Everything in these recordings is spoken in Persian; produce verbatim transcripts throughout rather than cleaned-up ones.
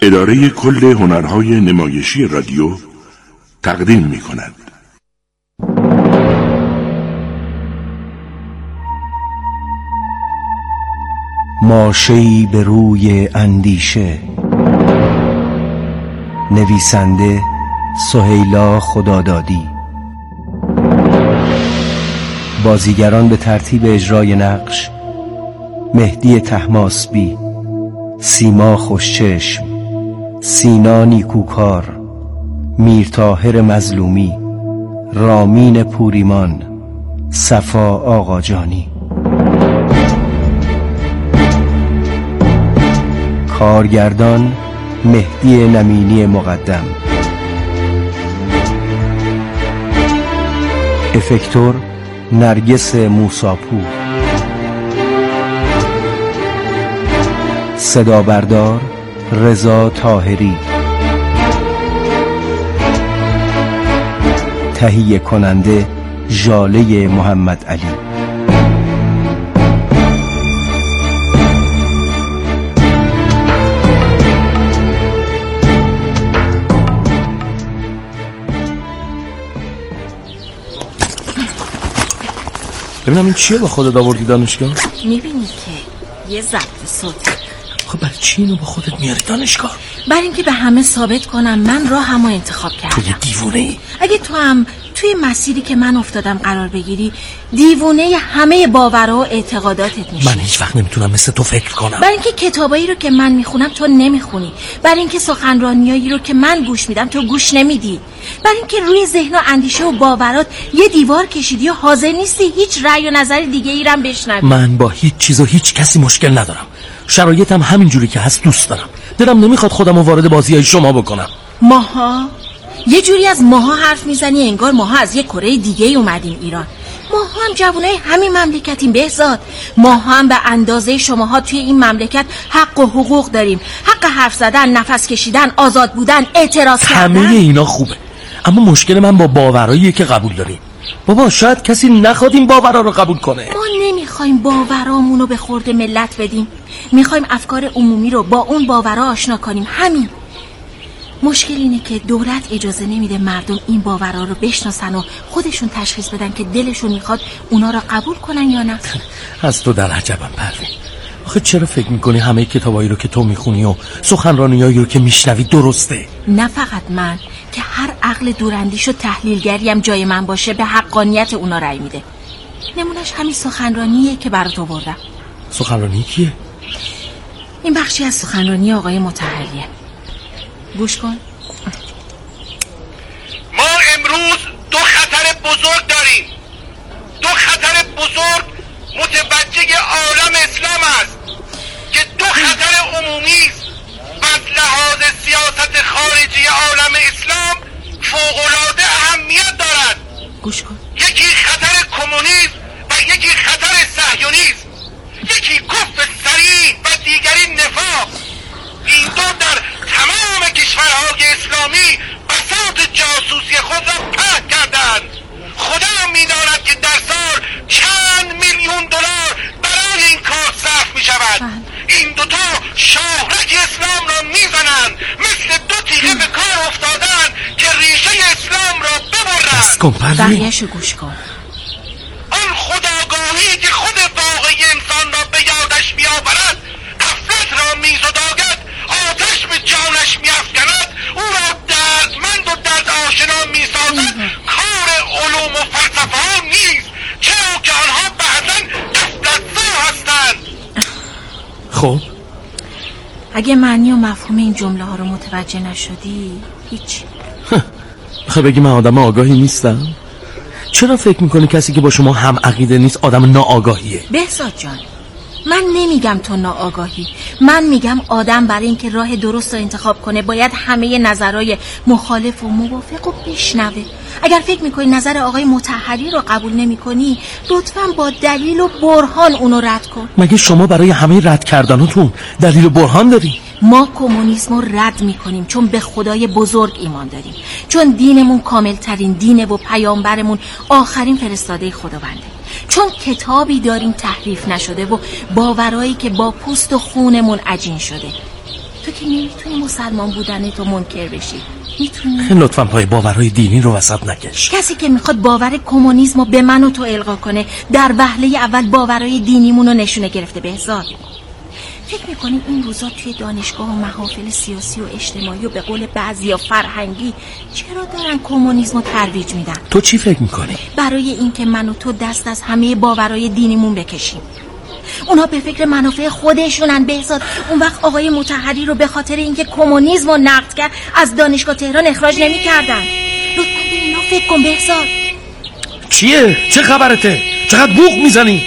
اداره کل هنرهای نمایشی رادیو تقدیم می کند. ماشه‌ای به روی اندیشه، نویسنده سهیلا خدادادی. بازیگران به ترتیب اجرای نقش: مهدی طهماسبی، سیما خوشچشم، سینا نیکوکار، میرطاهر مظلومی، رامین پوریمان، صفا آقاجانی. کارگردان مهدی نمینی مقدم. افکتور نرگس موساپور. صدا بردار رضا طاهری. تهیه کننده ژاله محمد علی. ببینم این چیه با خودت آوردی دانشگاه؟ میبینی که یه ضبط صوتی. خب برای چی اینو با خودت میاری دانشگاه؟ برای اینکه به همه ثابت کنم من راهمو انتخاب کردم. تو یه دیوونه ای؟ اگه تو هم توی مسیری که من افتادم قرار بگیری، دیوونه همه باورها و اعتقاداتت میشی. من هیچ وقت نمیتونم مثل تو فکر کنم. برای اینکه کتابایی رو که من میخونم تو نمیخونی، برای اینکه سخنرانیایی رو که من گوش میدم تو گوش نمیدی، برای اینکه روی ذهن و اندیشه و باورات یه دیوار کشیدی و حاضر نیستی هیچ رأی و نظر دیگه ای رو بشنوی. من با هیچ چیز و هیچ کسی مشکل ندارم. شرایطم همین جوری که هست دوست دارم. دلم نمیخواد خودمو وارد بازیای شما بکنم. ماها یه جوری از ماها حرف میزنی انگار ماها از یه کره دیگه ای اومدیم ایران. ماها هم جوانای همین مملکتیم بهزاد. ماها هم به اندازه شماها توی این مملکت حق و حقوق داریم. حق حرف زدن، نفس کشیدن، آزاد بودن، اعتراض کردن. همه اینا خوبه، اما مشکل من با باوراییه که قبول داریم. بابا شاید کسی نخواد این باورا رو قبول کنه. ما نمیخوایم باورامون رو به خورد ملت بدیم، میخوایم افکار عمومی رو با اون باورا آشنا کنیم. همین. مشکل اینه که دولت اجازه نمیده مردم این باورا رو بشناسن و خودشون تشخیص بدن که دلشون میخواد اونا رو قبول کنن یا نه. از تو در عجبم پروین. آخه چرا فکر میکنی همه کتابایی رو که تو میخونی و سخنرانیایی رو که میشنوی درسته؟ نه فقط من، که هر عقل دوراندیش و تحلیلگری هم جای من باشه به حقانیت اونا رأی میده. نمونش همین سخنرانیه که برات آوردم. سخنرانی کیه؟ این بخشی از سخنرانی آقای مطهریه. گوش کن. ما امروز دو خطر بزرگ داریم. دو خطر بزرگ متوجه عالم اسلام است که دو خطر عمومی است. از لحاظ سیاست خارجی عالم اسلام فوق‌العاده اهمیت دارد. گوش کن. یکی خطر کمونیسم و یکی خطر صهیونیسم. یکی کفر صریح و دیگری نفاق. این دو در تمام کشورهای اسلامی بساط جاسوسی خود را پهن کردند. خدا می‌داند که در سال چند میلیون دلار برای این کار صرف می‌شود. این دوتا شاهرگ اسلام را می‌زنند، مثل دو تیغه به کار افتادند که ریشه اسلام را ببرند. بس کن پروین. بقیه‌شو گوش کن. آن خودآگاهی که خود واقعی انسان را به یادش بیاورد، غفلت را می‌زداید، آتش به جانش می‌افکند، او را دردمند و درد آشنا می‌سازد. کار علوم و فلسفه ها نیست، چرا که آنها بعضاً غفلت‌زا هستند. خب اگه معنی و مفهوم این جمله ها رو متوجه نشدی هیچ. خب بگی من آدم آگاهی نیستم؟ چرا فکر میکنی کسی که با شما هم عقیده نیست آدم ناآگاهیه؟ بهزاد جان، من نمیگم تو ناآگاهی، من میگم آدم برای اینکه راه درست رو انتخاب کنه باید همه نظرهای مخالف و موافق رو بشنوه. اگر فکر میکنی نظر آقای مطهری رو قبول نمیکنی، لطفاً با دلیل و برهان اونو رد کن. مگه شما برای همه رد کردناتون دلیل و برهان داری؟ ما کمونیسم رو رد میکنیم چون به خدای بزرگ ایمان داریم، چون دینمون کامل ترین دینه و پیامبرمون آخرین فرستاده خداونده، چون کتابی داریم تحریف نشده و باورایی که با پوست و خونمون عجین شده. تو که نمیتونی مسلمان بودن تو منکر بشی. میتونی؟ لطفاً پای باورهای دینی رو وسط نکش. کسی که میخواد باور کمونیسم رو به من و تو القا کنه در وهله اول باورهای دینیمون رو نشونه گرفته. بهزاد، فکر میکنیم این روزا توی دانشگاه و محافل سیاسی و اجتماعی و به قول بعضیا فرهنگی چرا دارن کمونیسم رو ترویج میدن؟ تو چی فکر میکنی؟ برای اینکه من و تو دست از همه باورهای دینیمون بکشیم. اونا به فکر منافع خودشونن. بهزاد، اون وقت آقای مطهری رو به خاطر اینکه کمونیسم رو نقد کرد از دانشگاه تهران اخراج نمی‌کردن. لطفاً به اینا فکر کن بهزاد. چیه؟ چه خبرته؟ چقدر بوق میزنی؟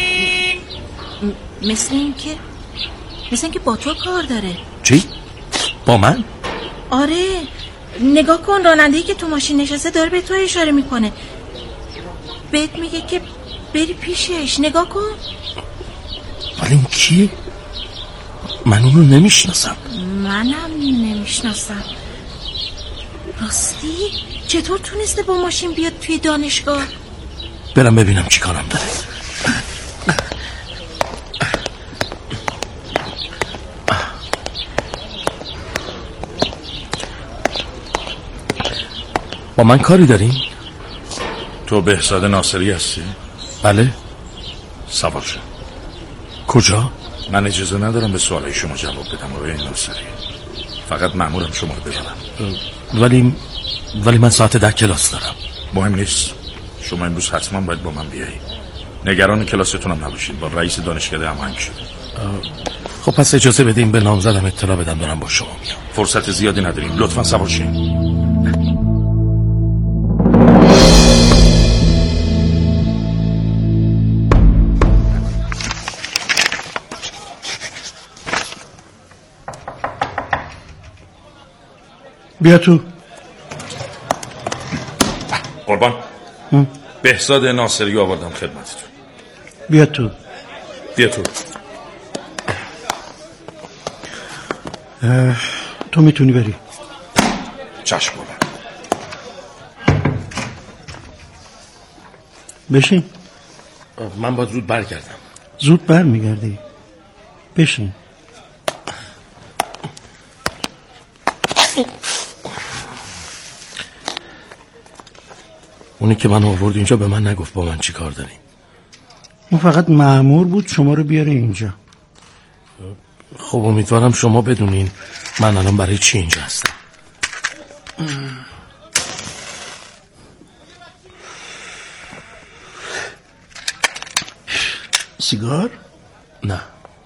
م- مثل اینکه مثل اینکه با تو کار داره. چی؟ با من؟ آره، نگاه کن، راننده‌ای که تو ماشین نشسته داره به تو اشاره میکنه. بهت میگه که بری پیشش. نگاه کن. ولی این کیه؟ من اونو نمیشناسم. منم نمیشناسم. راستی؟ چطور تونسته با ماشین بیاد توی دانشگاه؟ برم ببینم چی کارم داره. با من کاری دارین؟ تو بهزاد ناصری هستی؟ بله. سوار شو. کجا؟ من اجازه ندارم به سوالای شما جواب بدم آقای ناصری. فقط مأمورم شما رو ببرم. ولی ولی من ساعت ده کلاس دارم. مهم نیست، شما امروز حتما باید با من بیایی. نگران کلاستونم نباشید، با رئیس دانشکده هماهنگ شده. خب پس اجازه بدیم به نامزدم اطلاع بدم دارم با شما میام. فرصت زیادی نداریم، لطفا سوار شین. بیا تو. قربان، بهزاد ناصری آوردم خدمتتون. بیا تو. بیا تو. تو میتونی بری. چشم قربان. بشین. من باید زود برگردم. زود بر میگردی. بشین. اونی که من آورد اینجا به من نگفت با من چی کار داری. اون فقط مأمور بود شما رو بیاره اینجا. خب امیدوارم شما بدونین من الان برای چی اینجا هستم. سیگار؟ نه.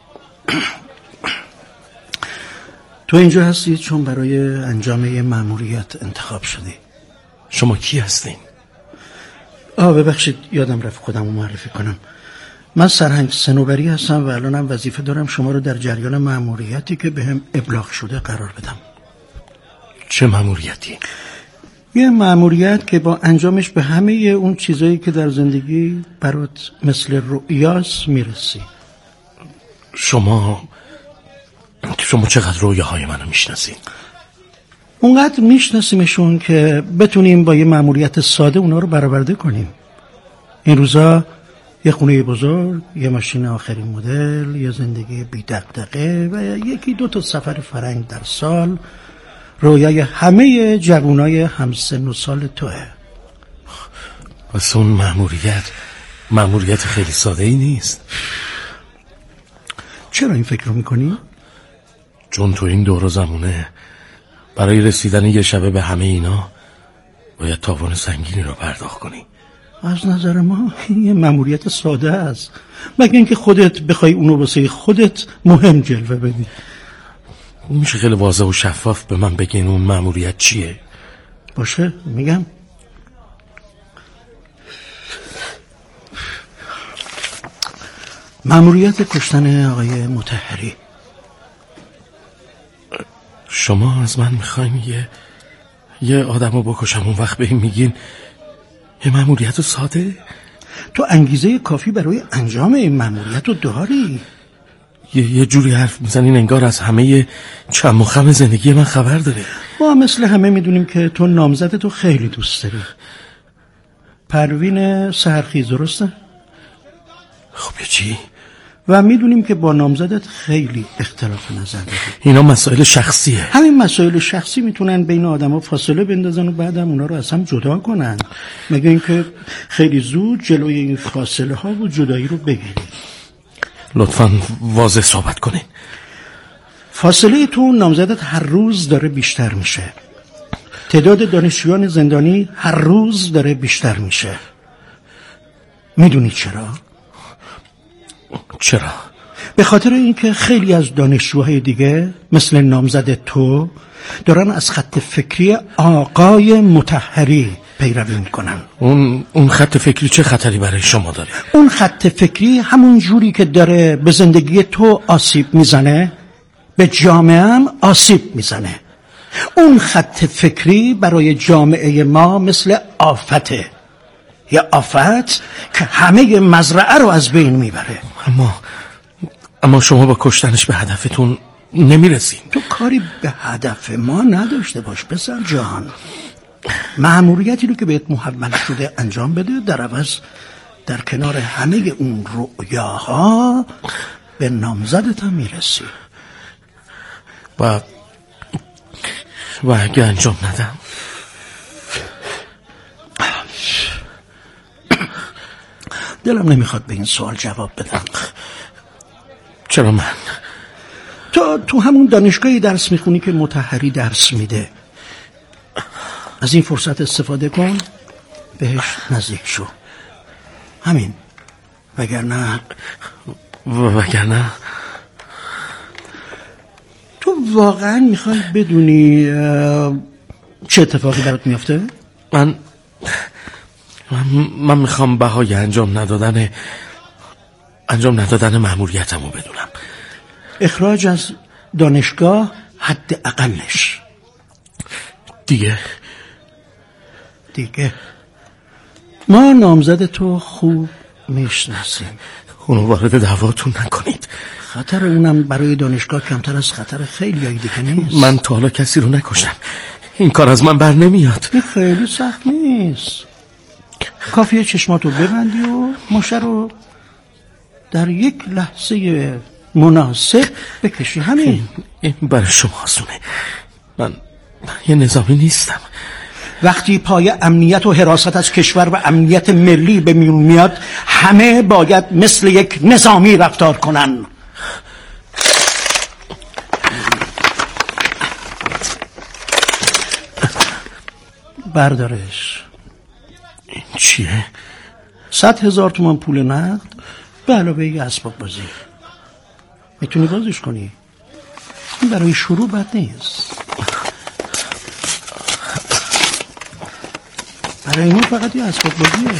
تو اینجا هستی چون برای انجام یه مأموریت انتخاب شدی. شما کی هستین؟ آه ببخشید یادم رفت خودم رو معرفی کنم. من سرهنگ صنوبری هستم و الانم وظیفه دارم شما رو در جریان مأموریتی که بهم ابلاغ شده قرار بدم. چه مأموریتی؟ یه مأموریت که با انجامش به همه اون چیزایی که در زندگی برات مثل رؤیاست میرسی. شما شما چقدر رویاهای منو میشناسین؟ اونقدر میشناسیمشون که بتونیم با یه مأموریت ساده اونا رو برآورده کنیم. این روزا یه خونه بزرگ، یه ماشین آخرین مدل، یه زندگی بی دغدغه و یکی دو تا سفر فرنگ در سال رویای همه جوانای همسن و سال توه. پس اون مأموریت مأموریت خیلی ساده ای نیست. چرا این فکر رو میکنی؟ چون تو این دور و زمونه برای رسیدن یه شبه به همه اینا باید تاوان سنگینی رو پرداخت کنی. از نظر ما یه مأموریت ساده است، مگه اینکه خودت بخوای اونو واسه خودت مهم جلوه بدی. میشه خیلی واضح و شفاف به من بگین اون مأموریت چیه؟ باشه میگم. مأموریت کشتن آقای مطهری. شما از من میخواین یه یه آدم رو بکشم، اون وقت به این میگین یه مأموریت ساده؟ تو انگیزه کافی برای انجام این مأموریت رو داری؟ یه, یه جوری حرف میزنین انگار از همه چم و خم زندگی من خبر داره. ما مثل همه میدونیم که تو نامزد تو خیلی دوست داری. پروین سحرخیز، درسته؟ خب یه چی؟ و میدونیم که با نامزدت خیلی اختلاف نظر داری. اینا مسائل شخصیه. همین مسائل شخصی میتونن بین آدما فاصله بندازن و بعدم اونا رو از هم جدا کنن، مگه اینکه خیلی زود جلوی این فاصله ها و جدایی رو بگیرید. لطفاً واضح صحبت کنین. فاصله تو نامزدت هر روز داره بیشتر میشه. تعداد دانشجویان زندانی هر روز داره بیشتر میشه. میدونی چرا؟ چرا؟ به خاطر اینکه خیلی از دانشجوهای دیگه مثل نامزد تو دارن از خط فکری آقای مطهری پیروی میکنن. اون اون خط فکری چه خطری برای شما داره؟ اون خط فکری همون جوری که داره به زندگی تو آسیب میزنه، به جامعه هم آسیب میزنه. اون خط فکری برای جامعه ما مثل آفته، یه آفت که همه مزرعه رو از بین میبره. اما اما شما با کشتنش به هدفتون نمیرسین. تو کاری به هدف ما نداشته باش پسر جان. مأموریتی رو که بهت محول شده انجام بده، در عوض در کنار همه اون رؤیاها به نامزدت هم میرسی. و و اگه انجام ندم؟ دلم نمیخواد به این سوال جواب بدم. چرا من؟ تو تو همون دانشگاهی درس میخونی که مطهری درس میده. از این فرصت استفاده کن، بهش نزدیک شو. همین. وگرنه وگرنه تو واقعا میخوای بدونی چه اتفاقی برات میفته؟ من من, من میخوام بهای انجام ندادن انجام ندادن مأموریتمو بدونم. اخراج از دانشگاه حد اقلش. دیگه دیگه ما نامزد تو خوب میشناسیم. اونو وارد دعواتون نکنید. خطر اونم برای دانشگاه کمتر از خطر خیلی هایی دیگه نیست. من تا حالا کسی رو نکشم. این کار از من بر نمیاد. این خیلی سخت نیست. کافیه چشماتو ببندی و ماشه رو در یک لحظه مناسب بکشی. همین. این برای شما آسونه. من من یه نظامی نیستم. وقتی پای امنیت و حراست از کشور و امنیت ملی به میون میاد، همه باید مثل یک نظامی رفتار کنن. بردارش. این چیه؟ صد هزار تومان پول نقد به علاوه یه اسباب بازی. میتونی بازش کنی. این برای شروع بد نیست. برای این فقط یه اسباب بازیه.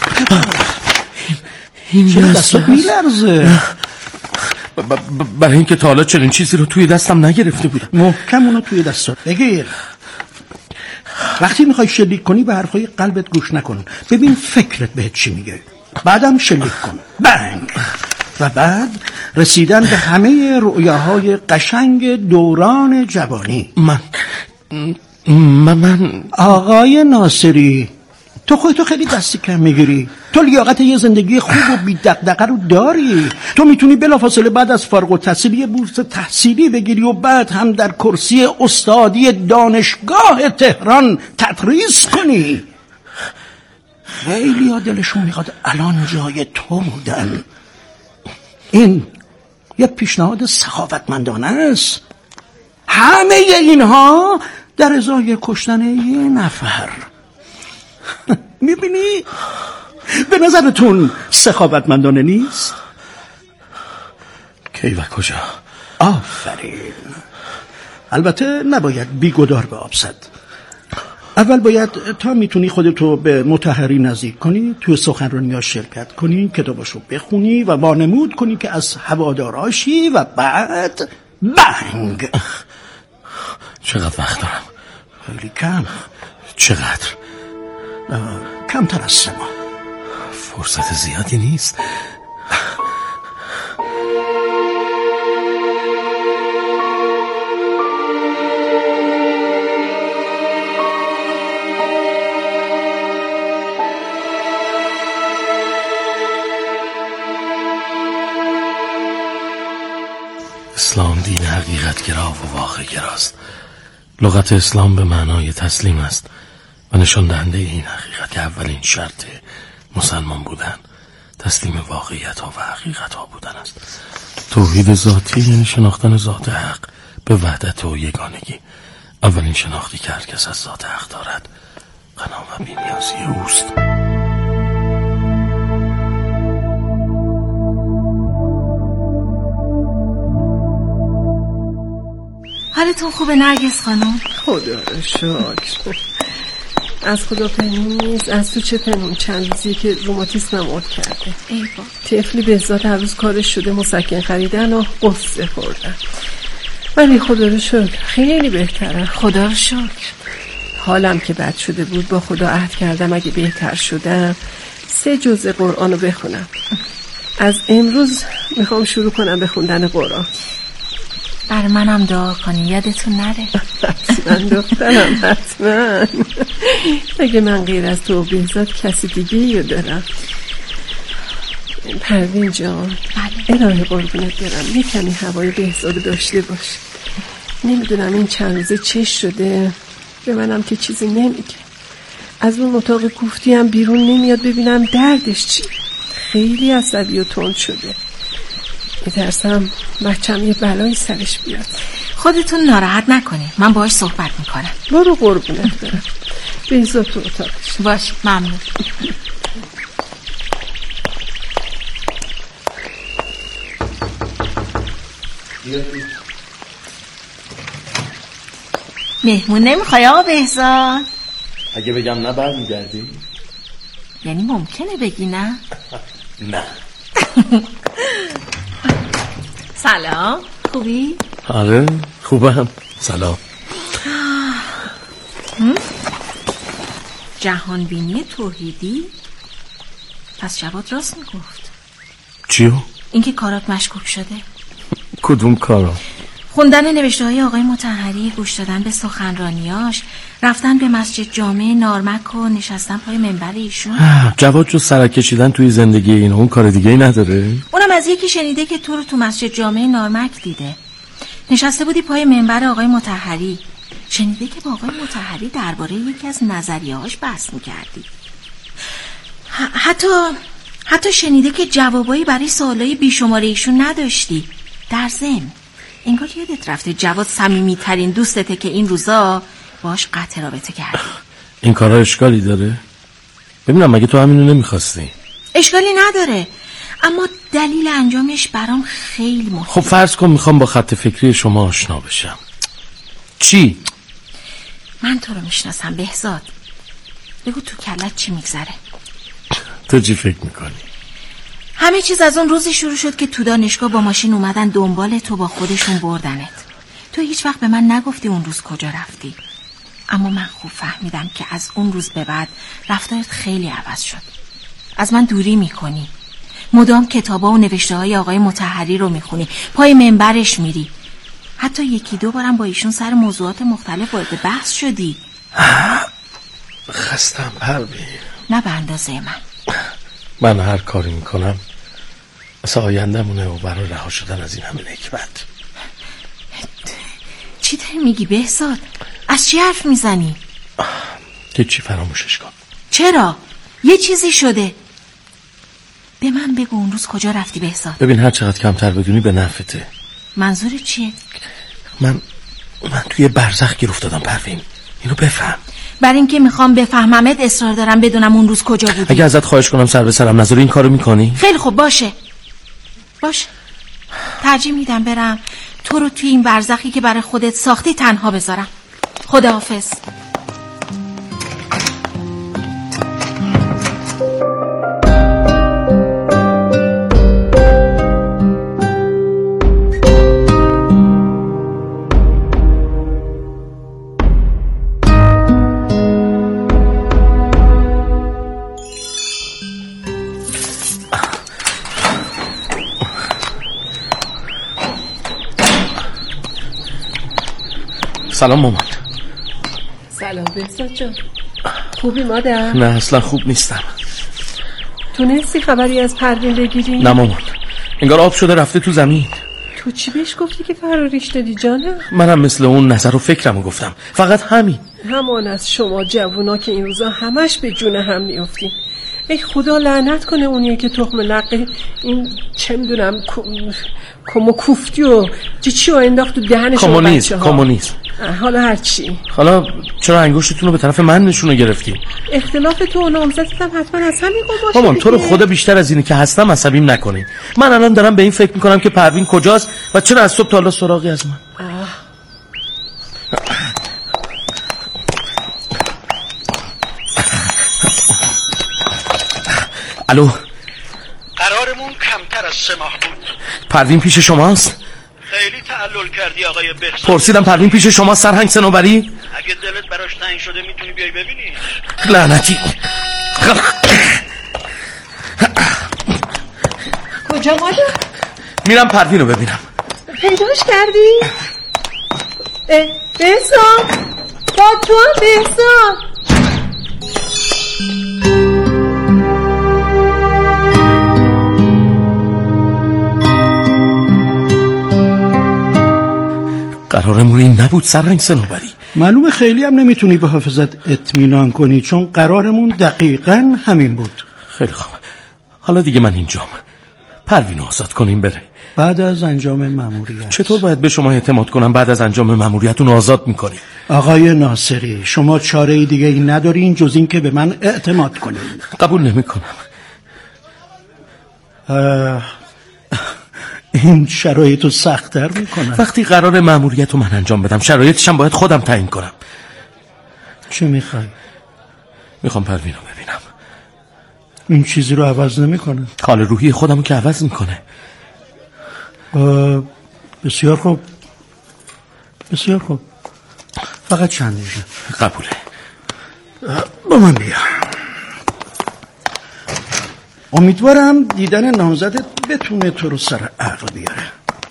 این چرا دستات میلرزه؟ برای اینکه تا حالا چنین چیزی رو توی دستم نگرفته بودم. محکم اونو توی دستات بگیر. وقتی میخوای شلیک کنی به حرفای قلبت گوش نکن. ببین فکرت بهت چی میگه، بعدم شلیک کن. بنگ. و بعد رسیدن به همه رؤیاهای قشنگ دوران جوانی. من من, من... آقای ناصری، تو خودتو خیلی دستی کم میگیری. تو لیاقت یه زندگی خوب و بی دغدغه رو داری. تو میتونی بلافاصله بعد از فارغ التحصیلی یه بورس تحصیلی بگیری و بعد هم در کرسی استادی دانشگاه تهران تدریس کنی. خیلی ها دلشون میخواد الان جای تو بودن. این یه پیشنهاد سخاوتمندانه است. همه اینها در ازای کشتن یه نفر. میبینی؟ به نظرتون سخاوتمندانه نیست؟ کی و کجا؟ آفرین. البته نباید بیگدار به آب زد. اول باید تا میتونی خودتو به مطهری نزدیک کنی، توی سخنرانی‌ها شرکت کنی، کتاباشو بخونی و وانمود کنی که از هواداراشی و بعد بنگ. چقدر وقت دارم؟ خیلی کم. چقدر؟ کمتر از سه ماه. فرصت زیادی نیست. اسلام دین حقیقت گرا و واقع گراست. لغت اسلام به معنای تسلیم است و نشان دهنده این حقیقت که اولین شرط مسلمان بودن تسلیم واقعیت ها و حقیقت ها بودن است. توحید ذاتی یعنی شناختن ذات حق به وحدت و یگانگی. اولین شناختی که هر کس از ذات حق دارد غنا و بی‌نیازی اوست. حالتون خوبه نرگس خانم؟ خدا را شکر. از خدا پنون نیست، از تو چه پنون؟ چند روزی که روماتیسمم عود کرده. ای با طفلی بهزاد هر روز کارش شده مسکن خریدن و قصه خوردن، ولی خدا را شکر خیلی بهتره. خدا را شکر. حالم که بد شده بود با خدا عهد کردم اگه بهتر شدم سه جزء قرآن رو بخونم. از امروز میخوام شروع کنم به خوندن قرآن. بر منم دعا کنی یادتون نره. حتما دخترم حتما. اگه من غیر از تو و بهزاد کسی دیگه رو دارم. پروین جان الهی قربونت برم یه کمی هوای بهزاد داشته باش. نمیدونم این چند روزه چش شده به منم که چیزی نمیگه. از اون اتاق کوفتی هم بیرون نمیاد ببینم دردش چی. خیلی عصبی و تند شده. میترسم بچم یه بلایی سرش بیاد. خودتون ناراحت نکنید، من باهاش صحبت میکنم. برو قربونت برم. بهزاد تو اتاقش. باش ممنون. مهمون نمیخوای آقا بهزاد؟ اگه بگم نه برمیگردی؟ یعنی ممکنه بگی نه؟ نه. سلام، خوبی؟ آره خوبم. سلام. جهانبینی توحیدی؟ پس جواد راست میگفت. چیو؟ اینکه کارات مشکوک شده. کدوم کارا؟ خوندن نوشته های آقای مطهری، گوش دادن به سخنرانیاش، رفتن به مسجد جامع نارمک و نشستن پای منبر ایشون. جواد جو سرک کشیدن توی زندگی این اون کار دیگه ای نداره؟ اونم از یکی شنیده که تو رو تو مسجد جامع نارمک دیده. نشسته بودی پای منبر آقای مطهری. شنیده که با آقای مطهری درباره یکی از نظریه‌هاش بحث می‌کردی. حتی حتی شنیده که جوابایی برای سوالای بیشمار ایشون نداشتی. در ضمن انگار یادت رفته جواد صمیمی‌ترین دوستته که این روزا باش قطع رابطه کردی. این کارا اشکالی داره؟ ببینم مگه تو همینو نمیخواستی؟ اشکالی نداره، اما دلیل انجامش برام خیلی مهمه. خب فرض کن میخوام با خط فکری شما آشنا بشم. چی؟ من تو رو میشناسم بهزاد. بگو تو کلت چی میگذره؟ تو چی فکر میکنی؟ همه چیز از اون روزی شروع شد که تو دانشگاه با ماشین اومدن دنبال تو، با خودشون بردنت. تو هیچ وقت به من نگفتی اون روز کجا رفتی، اما من خوب فهمیدم که از اون روز به بعد رفتارت خیلی عوض شد. از من دوری میکنی، مدام کتابا و نوشته های آقای مطهری رو میخونی، پای منبرش میری، حتی یکی دو بارم با ایشون سر موضوعات مختلف وارد بحث شدی. خستم پروین. نه به اندازه من. من هر کاری میکنم مثل آیندمونه و برای رها شدن از این همه نکبت. چی داری میگی بهزاد؟ از چی حرف میزنی؟ هیچی، فراموشش کن. چرا؟ یه چیزی شده. به من بگو اون روز کجا رفتی بهزاد؟ ببین هر چقدر کمتر بدونی به نفته. منظور چیه؟ من من توی برزخ گیر افتادم پروین، اینو بفهم. بر این که میخوام بفهممت اصرار دارم بدونم اون روز کجا بودی. اگه ازت خواهش کنم سر به سرم نذاری این کارو میکنی؟ خیلی خوب، باشه باشه. ترجیح میدم برم تو رو توی این برزخی که برای خودت ساختی تنها بذارم. خداحافظ. سلام مامان. سلام بهزاد جان. خوبی مادر؟ نه اصلا خوب نیستم. تونستی خبری از پروین بگیری؟ نه مامان، انگار آب شده رفته تو زمین. تو چی بهش گفتی که فراریش دادی جانم؟ منم مثل اون نظر و فکرمو گفتم، فقط همین. همان از شما جوونا که این روزا همش به جون هم میافتیم. ای خدا لعنت کنه اونیه که تخم لقه این چه میدونم کمو کوفتی و چی چی رو انداخت تو دهنشون بچه ها. کمونیسم. حالا هر چی. حالا چرا انگشتتون رو به طرف من نشونه گرفتیم؟ اختلاف تو و نامزدت هم حتما از همین باشه. مامان تو رو خدا بیشتر از اینی که هستم عصبیم نکنین. من الان دارم به این فکر میکنم که پروین کجاست و چرا از صبح تا حالا سراغی از من. الو. قرارمون کمتر از سه ماه بود. پروین پیش شماست؟ خیلی تعلل کردی آقای بهزاد. پرسیدم پروین پیش شماست سرهنگ صنوبری؟ اگه دلت براش تنگ شده میتونی بیای ببینی. لعنتی. کجا مادر؟ میرم پروین رو ببینم. پیداش کردی؟ بهزاد با تو هم بهزاد. قرارمون این نبود سرهنگ صنوبری. معلومه خیلی هم نمیتونی به حافظت اطمینان کنی، چون قرارمون دقیقاً همین بود. خیلی خوب، حالا دیگه من اینجام. پروین آزاد کنیم بره. بعد از انجام مأموریت. چطور باید به شما اعتماد کنم بعد از انجام مأموریتتون آزاد میکنی؟ آقای ناصری شما چاره دیگه ای ندارین جز این که به من اعتماد کنین. قبول نمیکنم. این شرایطو سخت‌تر میکنن. وقتی قرار مأموریتو من انجام بدم شرایطشم باید خودم تعیین کنم. چه میخوای؟ میخوام پروین رو ببینم. این چیزی رو عوض نمیکنه. حال روحی خودمو که عوض میکنه. بسیار خوب بسیار خوب فقط چند دقیقه. قبوله. با من بیا. امیدوارم دیدن نامزدت بتونه تو رو سر عقل بیاره.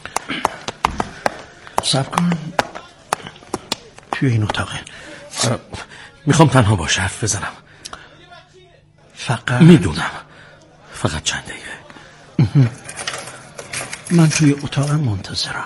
صبر کن. توی این اتاقه. میخوام تنها باش حرف بزنم. فقط میدونم فقط چند دقیقه. من توی اتاقم منتظرم.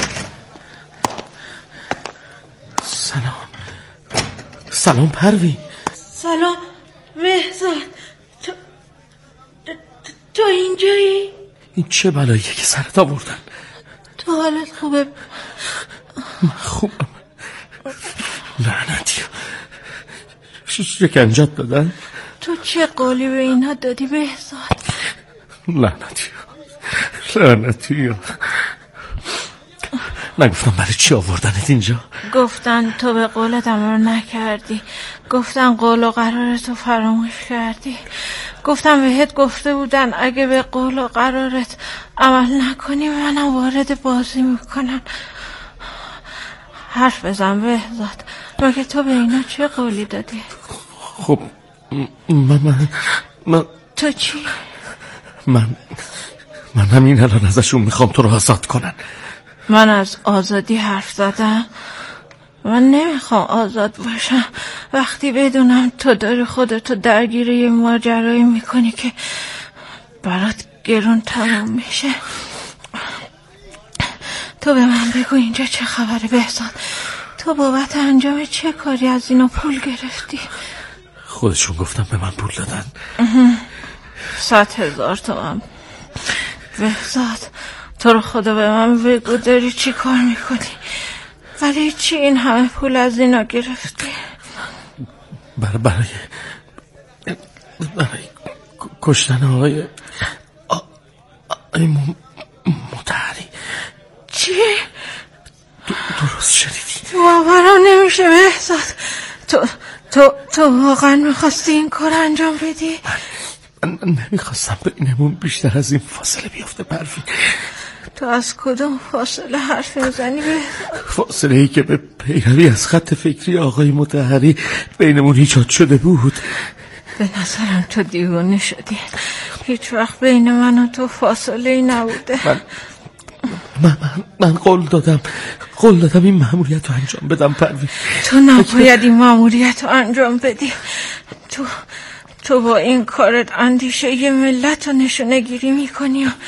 سلام. سلام پروین. سلام بهزاد. تو تو اینجایی؟ این چه بلاییه که سرت آوردن؟ تو حالت خوبه؟ خوبم. لعنتی. شکنجت دادن؟ تو چه قولی به اینا دادی بهزاد؟ لعنتی لعنتی. نگفتم برای چی آوردنت اینجا؟ گفتن تو به قولت عمل نکردی. گفتن قول و قرارتو فراموش کردی. گفتم بهت گفته بودن اگه به قول و قرارت عمل نکنی منم وارد بازی میکنن. حرف بزن بهزاد. مگه تو به اینا چه قولی دادی؟ خب من من, من... تو چی؟ من من همین الان ازشون میخوام تو رو آزاد کنن. من از آزادی حرف زدم؟ من نمیخوام آزاد باشم وقتی بدونم تو داری خودتو درگیر یه ماجرایی میکنی که برات گرون تمام میشه. تو به من بگو اینجا چه خبره بهزاد؟ تو بابت انجام چه کاری از اینو پول گرفتی؟ خودشون گفتم به من پول دادن. صد هزار تومن. بهزاد تو رو خدا به من بگو داری چی کار میکنی؟ ولی چی این همه پول از اینا گرفتی؟ برای برای برای کشتن آقای آقای مطهری. چی؟ درست شدیدی. باورم نمیشه بهزاد. تو تو تو واقعا میخواستی این کار انجام بدی؟ من, من نمیخواستم بینمون بیشتر از این فاصله بیافته پروین. تو از کدوم فاصله حرف میزنی بهزاد؟ فاصله ای که به پیروی از خط فکری آقای مطهری بینمون ایجاد شده بود. به نظرم تو دیوانه شدی. هیچ وقت بین من و تو فاصله ای نبوده. من من, من, من قول دادم قول دادم این مأموریت رو انجام بدم پروین. تو نباید این مأموریت رو انجام بدی. تو تو با این کارت اندیشه یه ملت رو نشونه گیری میکنی و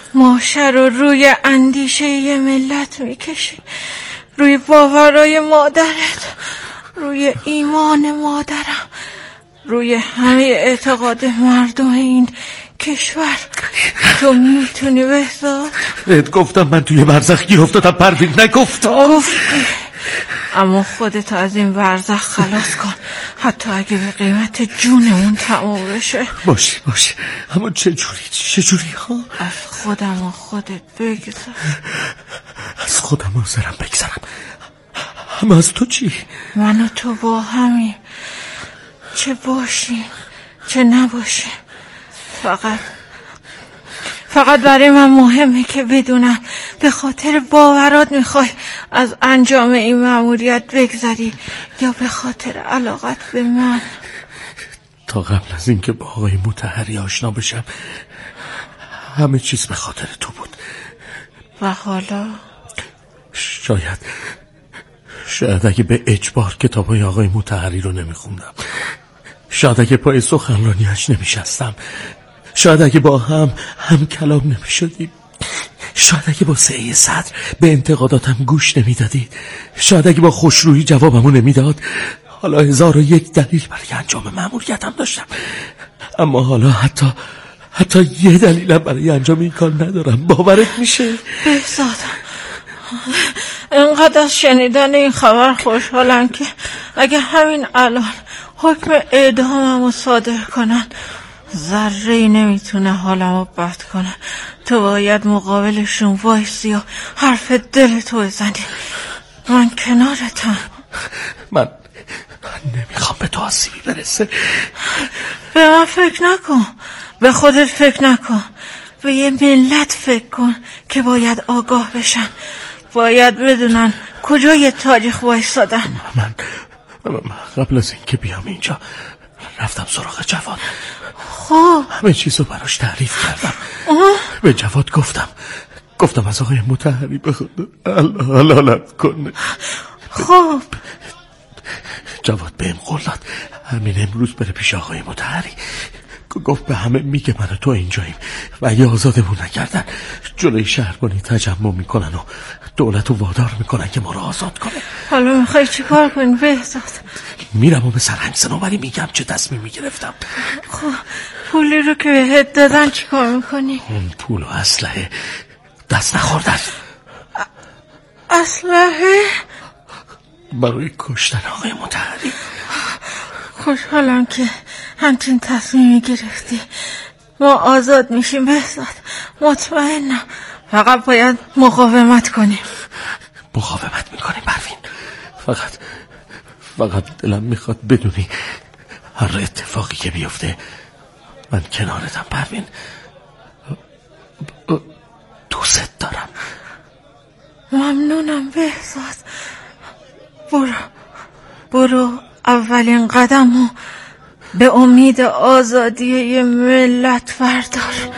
ماشه رو روی اندیشه یه ملت میکشی، روی باورای مادرت، روی ایمان مادرم، روی همه اعتقاد مردم این کشور. تو میتونی بهزاد؟ بهت گفتم من توی برزخ گیر افتادم پروین، نگفتم؟ گفتی، اما خودت از این برزخ خلاص کن، حتی اگه به قیمت جونمون تموم بشه. باشه باشه، اما چه جوری چه جوری ها؟ از خودم و خودت بگذار. از خودم و زرم بگذارم؟ اما از تو چی؟ من و تو با همین، چه باشیم چه نباشیم. فقط فقط برای من مهمه که بدونم به خاطر باورات میخوای از انجام این مأموریت بگذری یا به خاطر علاقت به من. تا قبل از اینکه با آقای مطهری آشنا بشم همه چیز به خاطر تو بود. و حالا؟ شاید شاید اگه به اجبار کتابای آقای مطهری رو نمیخوندم، شاید اگه پای سخنرانیش نمیشستم، شاید اگه با هم هم کلام نمیشدیم، شاید اگه با سعی صدر به انتقاداتم گوش نمیدادید، شاید اگه با خوشرویی جوابمو نمیداد. حالا هزار و یک دلیل برای انجام مأموریتم داشتم، اما حالا حتی حتی یه دلیلم برای انجام این کار ندارم. باورت میشه؟ بهزاد، انقدر از شنیدن این خبر خوشحالم که اگه همین الان حکم اعداممو صادر کنن ذره‌ای نمیتونه حالمو بد کنه. تو باید مقابلشون وایسی و حرف دلتو بزنی. من کنارتم. من من نمیخوام به تو آسیبی برسه. به من فکر نکن، به خودت فکر نکن، به یه ملت فکر کن که باید آگاه بشن، باید بدونن کجای تاریخ وایسادن. من من قبل از اینکه بیام اینجا رفتم سراغ جواد. خب همه چیزو براش تعریف کردم. به جواد گفتم گفتم از آقای مطهری بخواد حلالت کنه. خب جواد بهم قول داد همین امروز بره پیش آقای مطهری. گفت به همه میگه من و تو اینجاییم و اگه آزادمون نکردن جلوی شهربانی تجمع میکنن و دولت رو وادار میکنن که ما رو آزاد کنه. حالا میخوای چی کار کنی بهزاد؟ میرم و به سرهنگ صنوبری میگم چه تصمیم میگرفتم. خب پولی رو که بهت دادن چی کار میکنی؟ اون پول و اسلحه دست نخوردن. اسلحه؟ برای کشتن آقای مطهری. خوشحالم که همچین تصمیمی گرفتی. ما آزاد میشیم بهزاد، مطمئنم. فقط باید مقاومت کنیم. مقاومت میکنیم پروین. فقط فقط دلم میخواد بدونی هر اتفاقی که بیفته من کنارتم پروین. دوست دارم. ممنونم بهزاد. برو برو اولین قدمو به امید آزادی یه ملت بردار.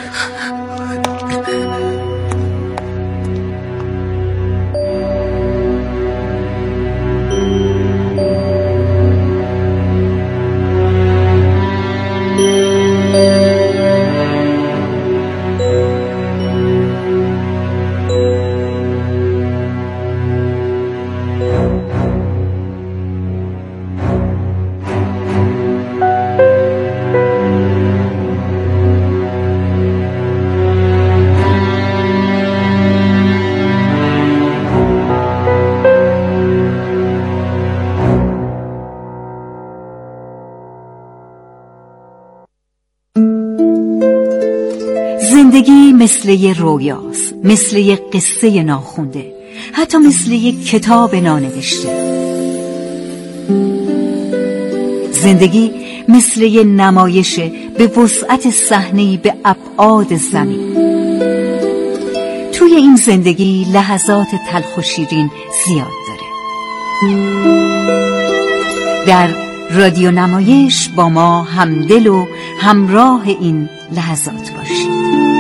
زندگی مثل یه رویاست، مثل یه قصه ناخونده، حتی مثل یه کتاب نانوشته. زندگی مثل یه نمایش به وسعت صحنه‌ای به ابعاد زمین. توی این زندگی لحظات تلخ و شیرین زیاد داره. در رادیو نمایش با ما همدل و همراه این لحظات باشید.